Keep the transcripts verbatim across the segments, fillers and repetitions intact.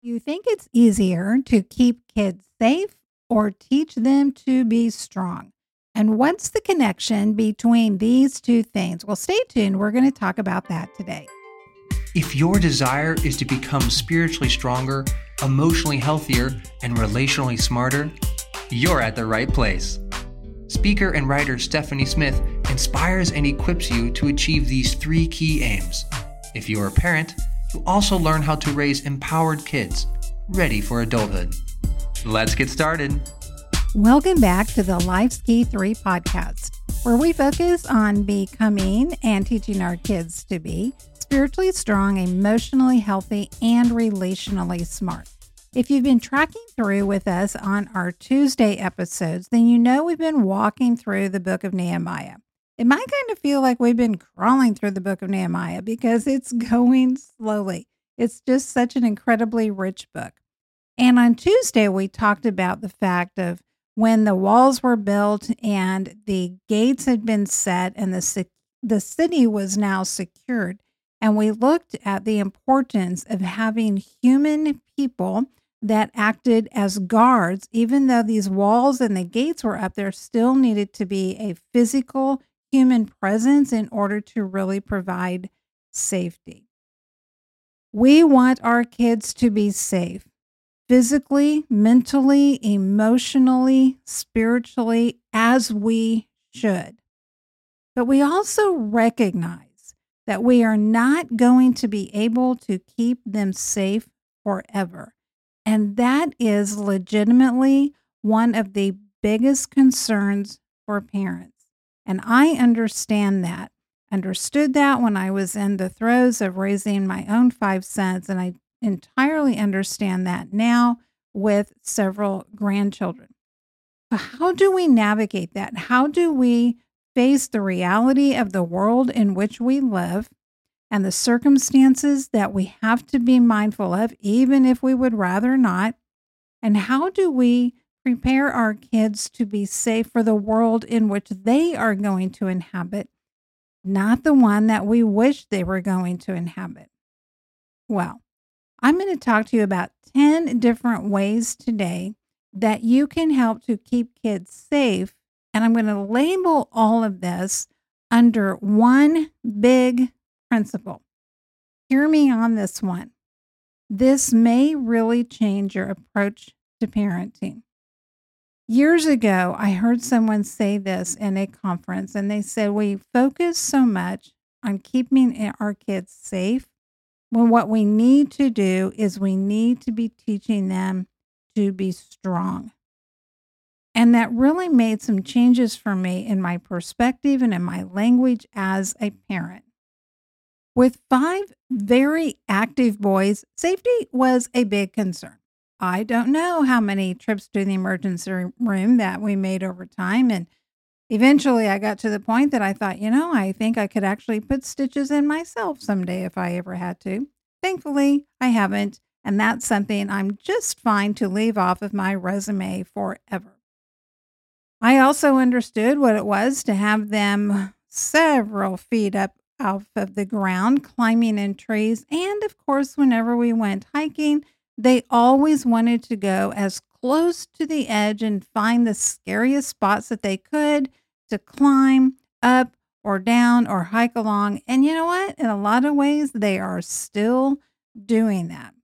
You think it's easier to keep kids safe or teach them to be strong? And what's the connection between these two things? Well, stay tuned. We're going to talk about that today. If your desire is to become spiritually stronger, emotionally healthier, and relationally smarter, you're at the right place. Speaker and writer Stephanie Smith inspires and equips you to achieve these three key aims. If you're a parent, you'll also learn how to raise empowered kids, ready for adulthood. Let's get started. Welcome back to the Life's Key three podcast, where we focus on becoming and teaching our kids to be spiritually strong, emotionally healthy, and relationally smart. If you've been tracking through with us on our Tuesday episodes, then you know we've been walking through the book of Nehemiah. It might kind of feel like we've been crawling through the book of Nehemiah because it's going slowly. It's just such an incredibly rich book. And on Tuesday, we talked about the fact of when the walls were built and the gates had been set and the, the city was now secured. And we looked at the importance of having human people that acted as guards. Even though these walls and the gates were up, there still needed to be a physical human presence in order to really provide safety. We want our kids to be safe physically, mentally, emotionally, spiritually, as we should. But we also recognize that we are not going to be able to keep them safe forever. And that is legitimately one of the biggest concerns for parents. And I understand that, understood that when I was in the throes of raising my own five sons. And I entirely understand that now with several grandchildren. But how do we navigate that? How do we face the reality of the world in which we live and the circumstances that we have to be mindful of, even if we would rather not? And how do we prepare our kids to be safe for the world in which they are going to inhabit, not the one that we wish they were going to inhabit? Well, I'm going to talk to you about ten different ways today that you can help to keep kids safe. And I'm going to label all of this under one big principle. Hear me on this one. This may really change your approach to parenting. Years ago, I heard someone say this in a conference, and they said, we focus so much on keeping our kids safe when what we need to do is we need to be teaching them to be strong. And that really made some changes for me in my perspective and in my language as a parent. With five very active boys, safety was a big concern. I don't know how many trips to the emergency room that we made over time. And eventually I got to the point that I thought, you know, I think I could actually put stitches in myself someday if I ever had to. Thankfully, I haven't. And that's something I'm just fine to leave off of my resume forever. I also understood what it was to have them several feet up off of the ground, climbing in trees. And of course, whenever we went hiking, they always wanted to go as close to the edge and find the scariest spots that they could to climb up or down or hike along. And you know what? In a lot of ways, they are still doing that.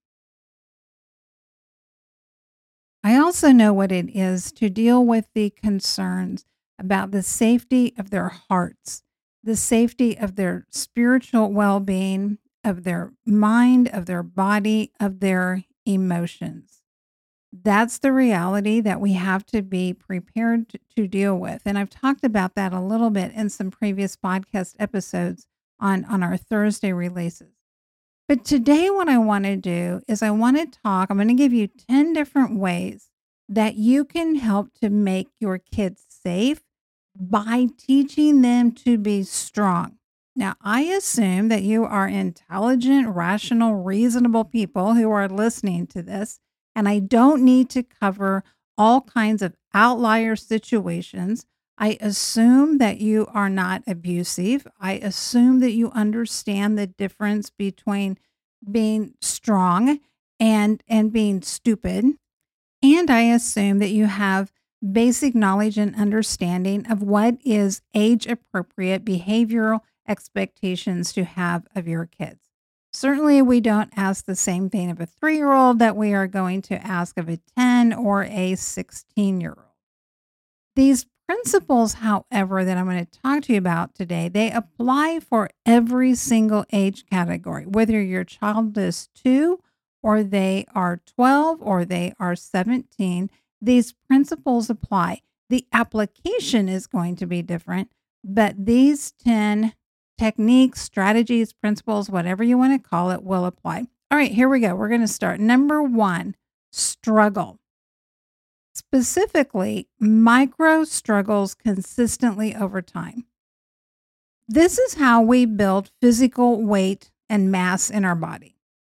I also know what it is to deal with the concerns about the safety of their hearts, the safety of their spiritual well-being, of their mind, of their body, of their emotions. That's the reality that we have to be prepared to, to deal with. And I've talked about that a little bit in some previous podcast episodes on, on our Thursday releases. But today what I want to do is I want to talk, I'm going to give you ten different ways that you can help to make your kids safe by teaching them to be strong. Now, I assume that you are intelligent, rational, reasonable people who are listening to this, and I don't need to cover all kinds of outlier situations. I assume that you are not abusive. I assume that you understand the difference between being strong and and being stupid. And I assume that you have basic knowledge and understanding of what is age appropriate behavioral expectations to have of your kids. Certainly, we don't ask the same thing of a three year old that we are going to ask of a ten or a sixteen year old. These principles, however, that I'm going to talk to you about today, they apply for every single age category, whether your child is two or they are twelve or they are seventeen. These principles apply. The application is going to be different, but these ten techniques, strategies, principles, whatever you want to call it, will apply. All right, here we go. We're going to start. Number one, struggle. Specifically, micro struggles consistently over time. This is how we build physical weight and mass in our body.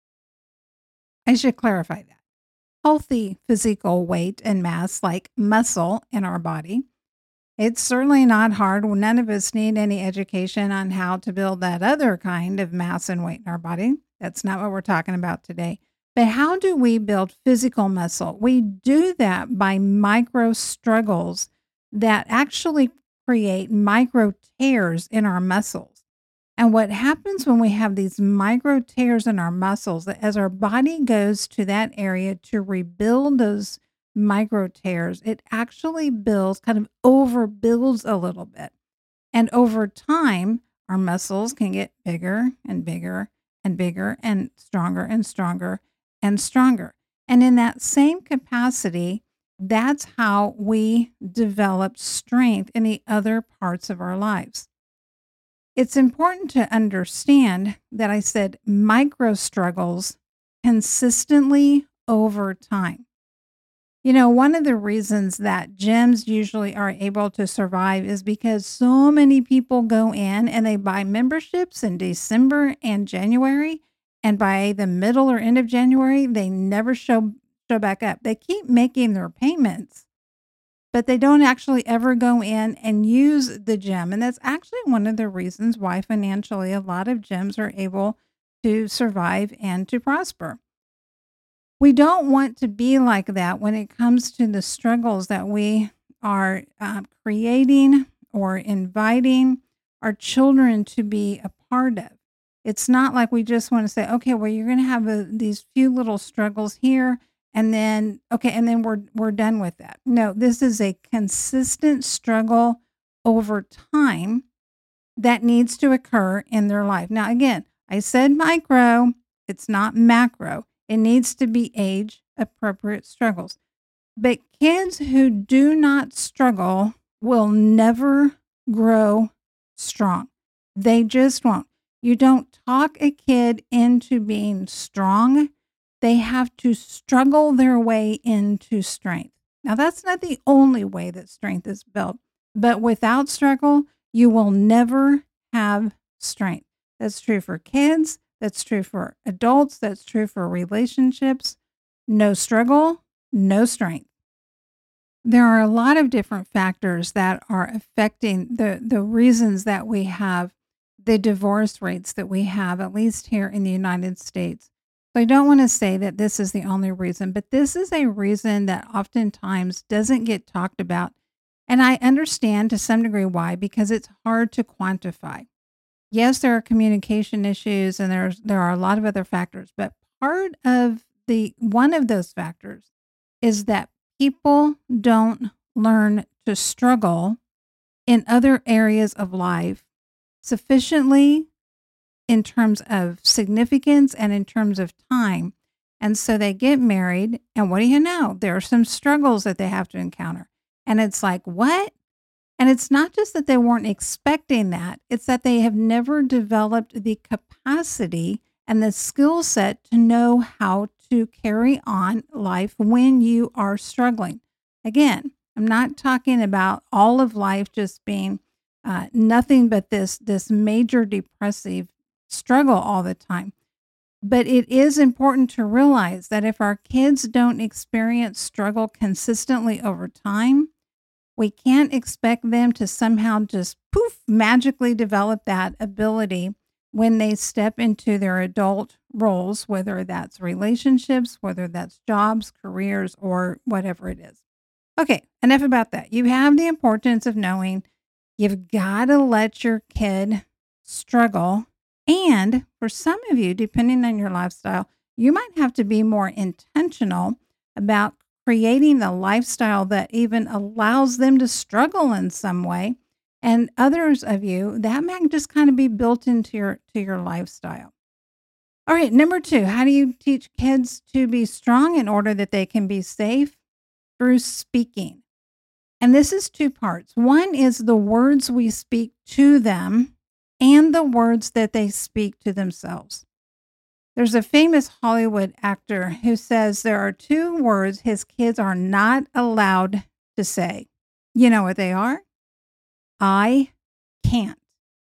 I should clarify that. Healthy physical weight and mass, like muscle in our body. It's certainly not hard. None of us need any education on how to build that other kind of mass and weight in our body. That's not what we're talking about today. But how do we build physical muscle? We do that by micro struggles that actually create micro tears in our muscles. And what happens when we have these micro tears in our muscles, as our body goes to that area to rebuild those micro tears, it actually builds, kind of overbuilds a little bit. And over time, our muscles can get bigger and bigger and bigger and stronger and stronger and stronger. And in that same capacity, that's how we develop strength in the other parts of our lives. It's important to understand that I said micro struggles consistently over time. You know, one of the reasons that gyms usually are able to survive is because so many people go in and they buy memberships in December and January, and by the middle or end of January, they never show show back up. They keep making their payments, but they don't actually ever go in and use the gym. And that's actually one of the reasons why financially a lot of gyms are able to survive and to prosper. We don't want to be like that when it comes to the struggles that we are uh, creating or inviting our children to be a part of. It's not like we just want to say, okay, well, you're going to have a, these few little struggles here, and then, okay, and then we're we're done with that. No, this is a consistent struggle over time that needs to occur in their life. Now, again, I said micro, it's not macro. It needs to be age-appropriate struggles. But kids who do not struggle will never grow strong. They just won't. You don't talk a kid into being strong. They have to struggle their way into strength. Now, that's not the only way that strength is built. But without struggle, you will never have strength. That's true for kids. That's true for adults. That's true for relationships. No struggle, no strength. There are a lot of different factors that are affecting the, the reasons that we have the divorce rates that we have, at least here in the United States. So I don't want to say that this is the only reason, but this is a reason that oftentimes doesn't get talked about. And I understand to some degree why, because it's hard to quantify. Yes, there are communication issues and there's there are a lot of other factors, but part of the one of those factors is that people don't learn to struggle in other areas of life sufficiently in terms of significance and in terms of time. And so they get married, and what do you know? There are some struggles that they have to encounter. And it's like, what? And it's not just that they weren't expecting that, it's that they have never developed the capacity and the skill set to know how to carry on life when you are struggling. Again, I'm not talking about all of life just being uh, nothing but this, this major depressive struggle all the time. But it is important to realize that if our kids don't experience struggle consistently over time, we can't expect them to somehow just poof, magically develop that ability when they step into their adult roles, whether that's relationships, whether that's jobs, careers, or whatever it is. Okay, enough about that. You have the importance of knowing you've got to let your kid struggle. And for some of you, depending on your lifestyle, you might have to be more intentional about creating the lifestyle that even allows them to struggle in some way. And others of you, that might just kind of be built into your to your lifestyle. All right, number two, how do you teach kids to be strong in order that they can be safe? Through speaking. And this is two parts. One is the words we speak to them and the words that they speak to themselves. There's a famous Hollywood actor who says there are two words his kids are not allowed to say. You know what they are? I can't.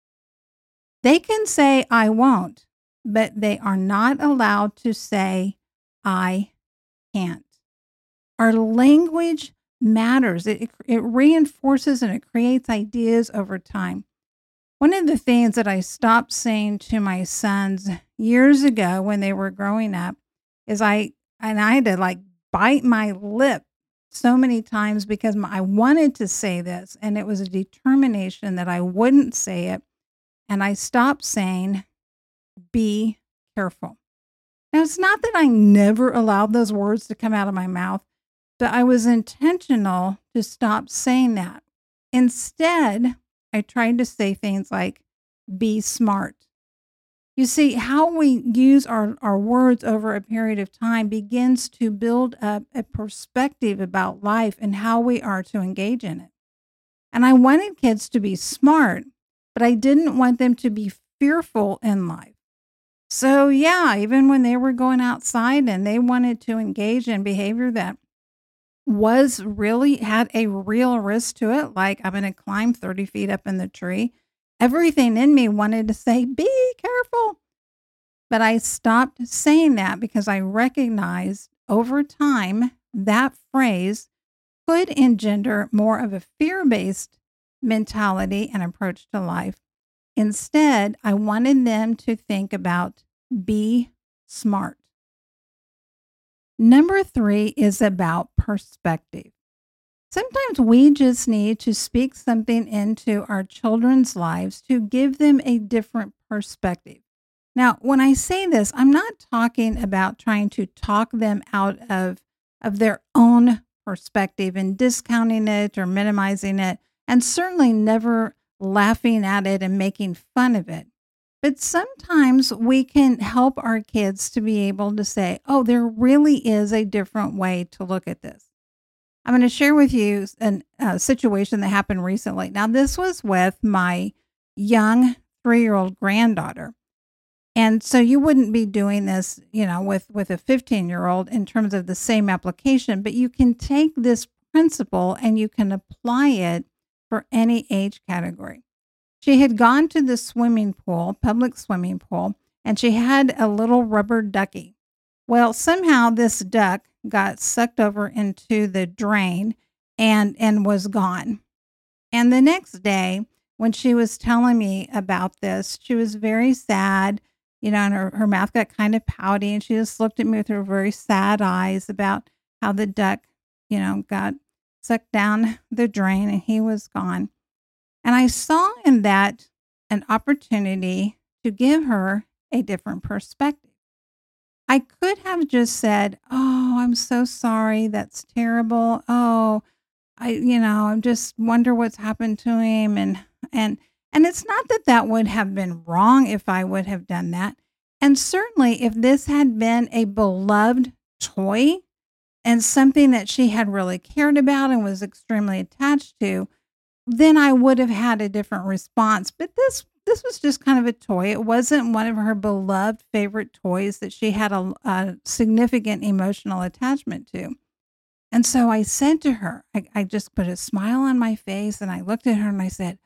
They can say I won't, but they are not allowed to say I can't. Our language matters. It, it reinforces and it creates ideas over time. One of the things that I stopped saying to my sons years ago when they were growing up is I, and I had to like bite my lip so many times because my, I wanted to say this and it was a determination that I wouldn't say it. And I stopped saying, be careful. Now, it's not that I never allowed those words to come out of my mouth, but I was intentional to stop saying that. Instead, I tried to say things like, be smart. You see, how we use our, our words over a period of time begins to build up a perspective about life and how we are to engage in it. And I wanted kids to be smart, but I didn't want them to be fearful in life. So yeah, even when they were going outside and they wanted to engage in behavior that was really had a real risk to it, like I'm going to climb thirty feet up in the tree, everything in me wanted to say, be careful. But I stopped saying that because I recognized over time that phrase could engender more of a fear-based mentality and approach to life. Instead, I wanted them to think about be smart. Number three is about perspective. Sometimes we just need to speak something into our children's lives to give them a different perspective. Now, when I say this, I'm not talking about trying to talk them out of, of their own perspective and discounting it or minimizing it, and certainly never laughing at it and making fun of it. But sometimes we can help our kids to be able to say, oh, there really is a different way to look at this. I'm going to share with you a uh, situation that happened recently. Now, this was with my young three-year-old granddaughter. And so you wouldn't be doing this, you know, with, with a fifteen-year-old in terms of the same application, but you can take this principle and you can apply it for any age category. She had gone to the swimming pool, public swimming pool, and she had a little rubber ducky. Well, somehow this duck got sucked over into the drain and, and was gone. And the next day, when she was telling me about this, she was very sad, you know, and her, her mouth got kind of pouty, and she just looked at me with her very sad eyes about how the duck, you know, got sucked down the drain and he was gone. And I saw in that an opportunity to give her a different perspective. I could have just said, oh, I'm so sorry. That's terrible. Oh, I, you know, I just wonder what's happened to him. And, and, and it's not that that would have been wrong if I would have done that. And certainly if this had been a beloved toy and something that she had really cared about and was extremely attached to, then I would have had a different response. But this this was just kind of a toy. It wasn't one of her beloved favorite toys that she had a, a significant emotional attachment to. And so I said to her, I, I just put a smile on my face and I looked at her and I said,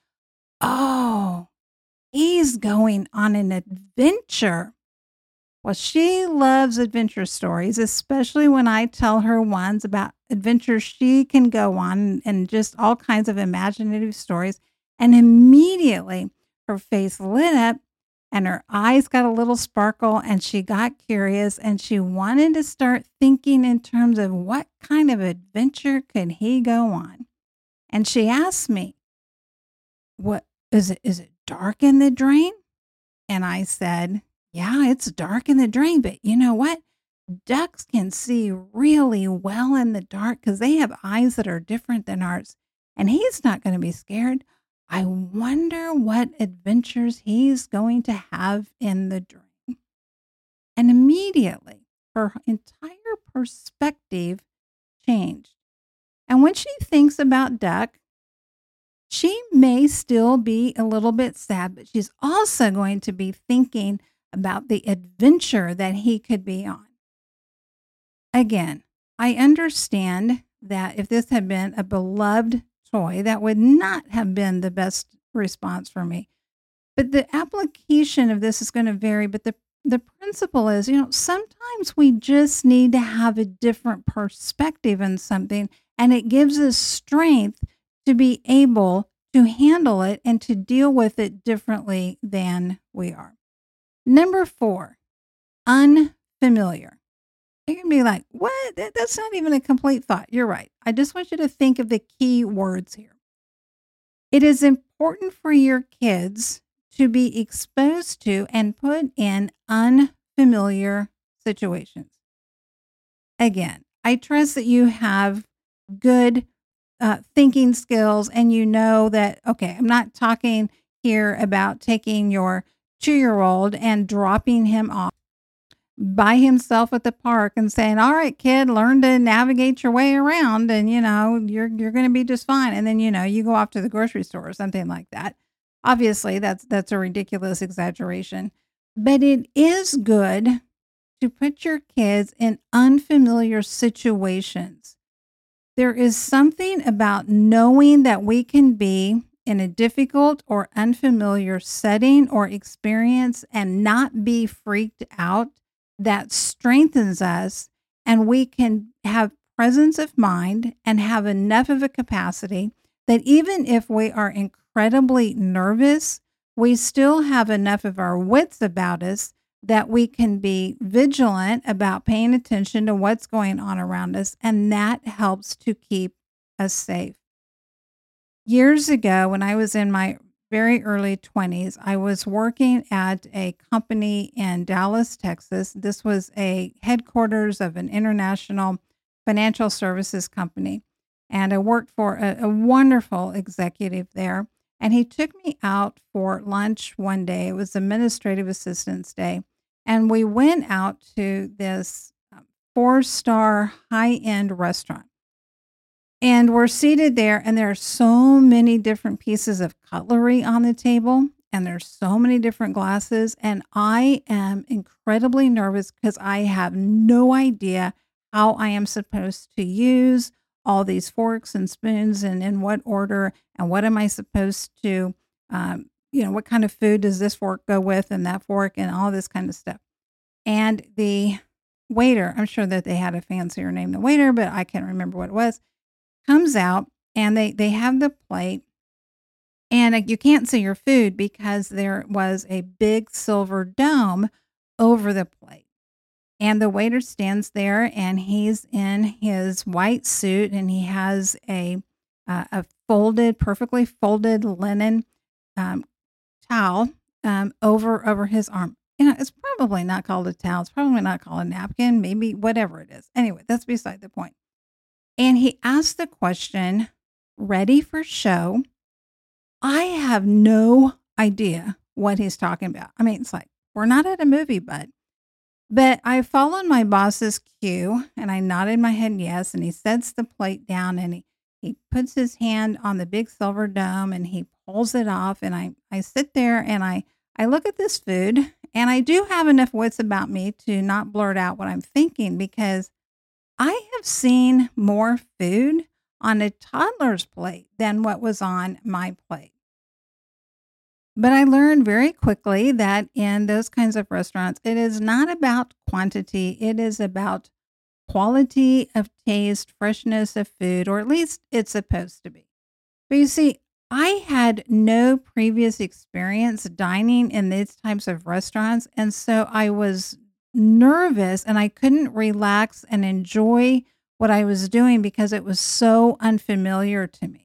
oh, he's going on an adventure. Well, she loves adventure stories, especially when I tell her ones about adventures she can go on and just all kinds of imaginative stories. And immediately her face lit up and her eyes got a little sparkle, and she got curious, and she wanted to start thinking in terms of what kind of adventure could he go on. And she asked me, "What is it? Is it dark in the drain?" And I said, "Yeah, it's dark in the drain, but you know what? Ducks can see really well in the dark because they have eyes that are different than ours. And he's not going to be scared. I wonder what adventures he's going to have in the drain." And immediately her entire perspective changed. And when she thinks about Duck, she may still be a little bit sad, but she's also going to be thinking about the adventure that he could be on. Again, I understand that if this had been a beloved toy, that would not have been the best response for me. But the application of this is going to vary. But the, the principle is, you know, sometimes we just need to have a different perspective on something, and it gives us strength to be able to handle it and to deal with it differently than we are. Number four, unfamiliar. You can be like, what? That, that's not even a complete thought. You're right. I just want you to think of the key words here. It is important for your kids to be exposed to and put in unfamiliar situations. Again, I trust that you have good uh, thinking skills, and you know that, okay, I'm not talking here about taking your two-year-old and dropping him off by himself at the park and saying, "All right, kid, learn to navigate your way around, and you know, you're you're going to be just fine." And then, you know, you go off to the grocery store or something like that. Obviously, that's that's a ridiculous exaggeration, but it is good to put your kids in unfamiliar situations. There is something about knowing that we can be in a difficult or unfamiliar setting or experience and not be freaked out that strengthens us, and we can have presence of mind and have enough of a capacity that even if we are incredibly nervous, we still have enough of our wits about us that we can be vigilant about paying attention to what's going on around us, and that helps to keep us safe. Years ago, when I was in my very early twenties, I was working at a company in Dallas, Texas. This was a headquarters of an international financial services company. And I worked for a, a wonderful executive there. And he took me out for lunch one day. It was Administrative Assistance Day. And we went out to this four-star high-end restaurant. And we're seated there, and there are so many different pieces of cutlery on the table, and there's so many different glasses. And I am incredibly nervous because I have no idea how I am supposed to use all these forks and spoons and in what order, and what am I supposed to, um, you know, what kind of food does this fork go with and that fork and all this kind of stuff. And the waiter, I'm sure that they had a fancier name than waiter, but I can't remember what it was, comes out, and they, they have the plate, and you can't see your food because there was a big silver dome over the plate. And the waiter stands there, and he's in his white suit, and he has a uh, a folded, perfectly folded linen um, towel um, over over his arm. You know, it's probably not called a towel. It's probably not called a napkin. Maybe whatever it is. Anyway, that's beside the point. And he asked the question, "Ready for show?" I have no idea what he's talking about. I mean, it's like, we're not at a movie, bud. But I followed my boss's cue, and I nodded my head yes, and he sets the plate down, and he, he puts his hand on the big silver dome, and he pulls it off, and I, I sit there, and I, I look at this food, and I do have enough wits about me to not blurt out what I'm thinking, because I have seen more food on a toddler's plate than what was on my plate. But I learned very quickly that in those kinds of restaurants, it is not about quantity. It is about quality of taste, freshness of food, or at least it's supposed to be. But you see, I had no previous experience dining in these types of restaurants, and so I was nervous and I couldn't relax and enjoy what I was doing because it was so unfamiliar to me.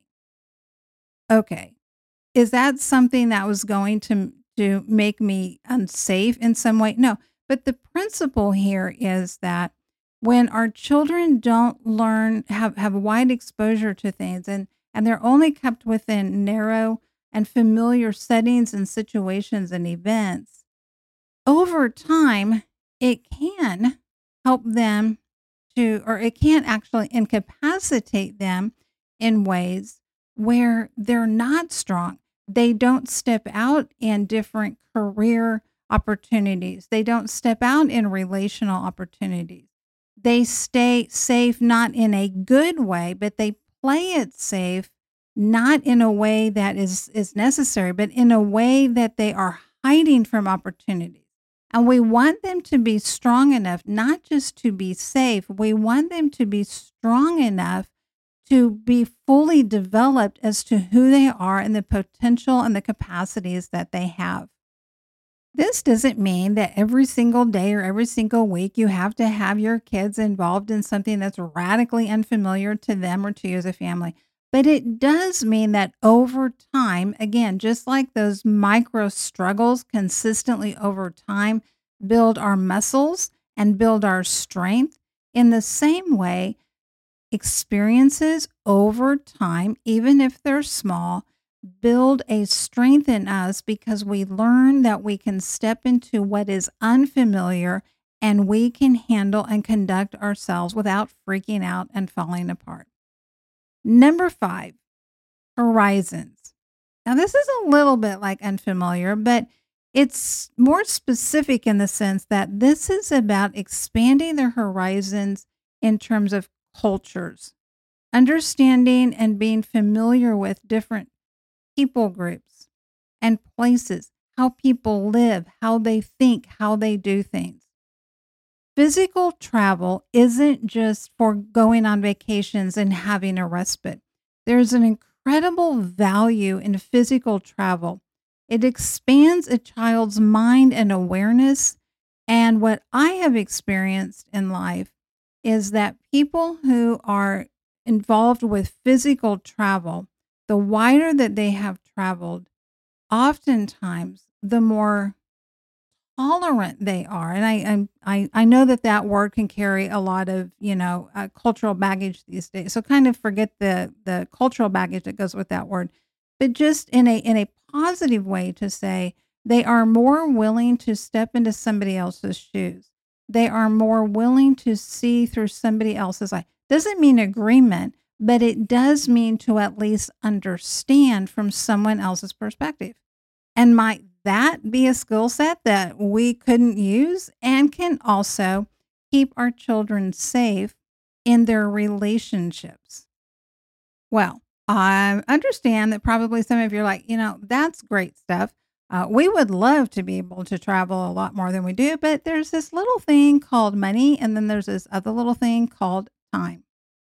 Okay. Is that something that was going to to make me unsafe in some way? No. But the principle here is that when our children don't learn have have wide exposure to things and and they're only kept within narrow and familiar settings and situations and events, over time it can help them to or it can actually incapacitate them in ways where they're not strong. They don't step out in different career opportunities. They don't step out in relational opportunities. They stay safe not in a good way, but they play it safe not in a way that is is necessary, but in a way that they are hiding from opportunities. And we want them to be strong enough not just to be safe, we want them to be strong enough to be fully developed as to who they are and the potential and the capacities that they have. This doesn't mean that every single day or every single week you have to have your kids involved in something that's radically unfamiliar to them or to you as a family. But it does mean that over time, again, just like those micro struggles consistently over time build our muscles and build our strength, in the same way, experiences over time, even if they're small, build a strength in us because we learn that we can step into what is unfamiliar and we can handle and conduct ourselves without freaking out and falling apart. Number five, horizons. Now, this is a little bit like unfamiliar, but it's more specific in the sense that this is about expanding their horizons in terms of cultures, understanding and being familiar with different people groups and places, how people live, how they think, how they do things. Physical travel isn't just for going on vacations and having a respite. There's an incredible value in physical travel. It expands a child's mind and awareness. And what I have experienced in life is that people who are involved with physical travel, the wider that they have traveled, oftentimes the more tolerant they are. And I, I, I know that that word can carry a lot of, you know, uh, cultural baggage these days. So kind of forget the, the cultural baggage that goes with that word, but just in a, in a positive way to say they are more willing to step into somebody else's shoes. They are more willing to see through somebody else's eye. Doesn't mean agreement, but it does mean to at least understand from someone else's perspective. And might that be a skill set that we couldn't use and can also keep our children safe in their relationships? Well, I understand that probably some of you are like, you know, that's great stuff. Uh, we would love to be able to travel a lot more than we do, but there's this little thing called money, and then there's this other little thing called time.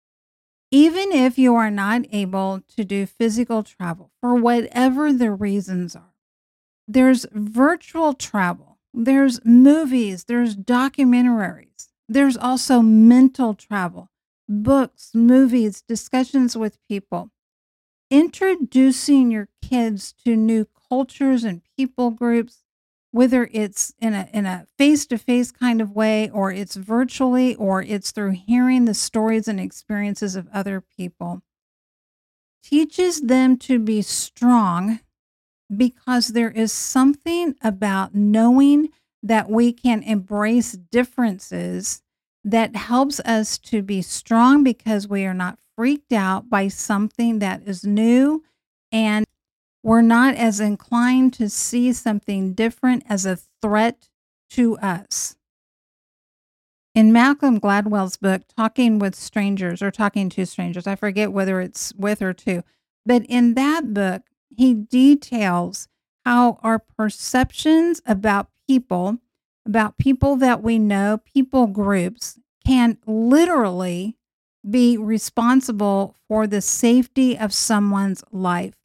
Even if you are not able to do physical travel for whatever the reasons are, there's virtual travel, there's movies, there's documentaries, there's also mental travel, books, movies, discussions with people. Introducing your kids to new cultures and people groups, whether it's in a in a face-to-face kind of way or it's virtually or it's through hearing the stories and experiences of other people, teaches them to be strong because there is something about knowing that we can embrace differences that helps us to be strong because we are not freaked out by something that is new, and we're not as inclined to see something different as a threat to us. In Malcolm Gladwell's book, Talking with Strangers or Talking to Strangers, I forget whether it's with or to, but in that book, he details how our perceptions about people, about people that we know, people groups, can literally be responsible for the safety of someone's life.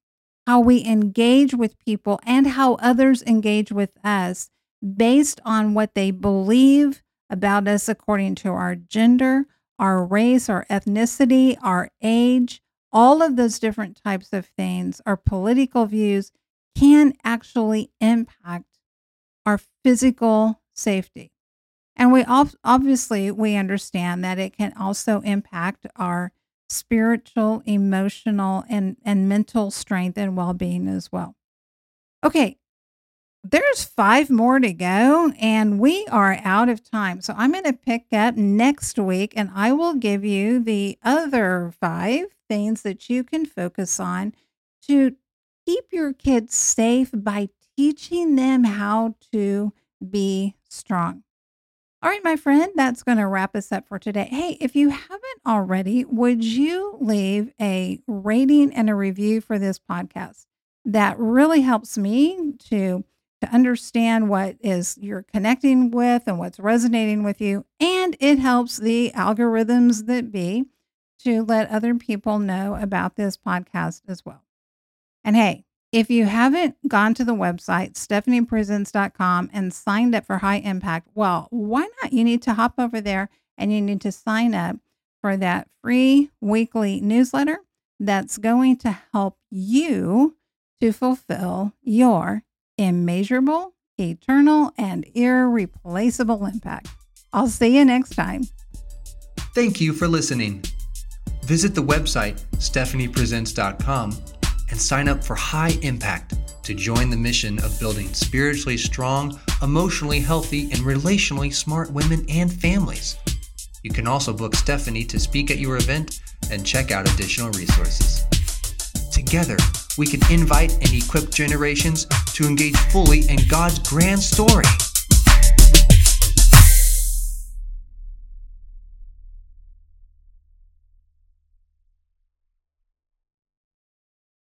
how we engage with people and how others engage with us based on what they believe about us according to our gender, our race, our ethnicity, our age, all of those different types of things, our political views can actually impact our physical safety. And we obviously, we understand that it can also impact our spiritual, emotional, and, and mental strength and well-being as well. Okay, there's five more to go, and we are out of time. So I'm going to pick up next week, and I will give you the other five things that you can focus on to keep your kids safe by teaching them how to be strong. All right, my friend, that's going to wrap us up for today. Hey, if you haven't already, would you leave a rating and a review for this podcast? That really helps me to, to understand what is you're connecting with and what's resonating with you. And it helps the algorithms that be to let other people know about this podcast as well. And hey, if you haven't gone to the website, stephanie presents dot com, and signed up for High Impact, well, why not? You need to hop over there and you need to sign up for that free weekly newsletter that's going to help you to fulfill your immeasurable, eternal, and irreplaceable impact. I'll see you next time. Thank you for listening. Visit the website, stephanie presents dot com, and sign up for High Impact to join the mission of building spiritually strong, emotionally healthy, and relationally smart women and families. You can also book Stephanie to speak at your event and check out additional resources. Together, we can invite and equip generations to engage fully in God's grand story.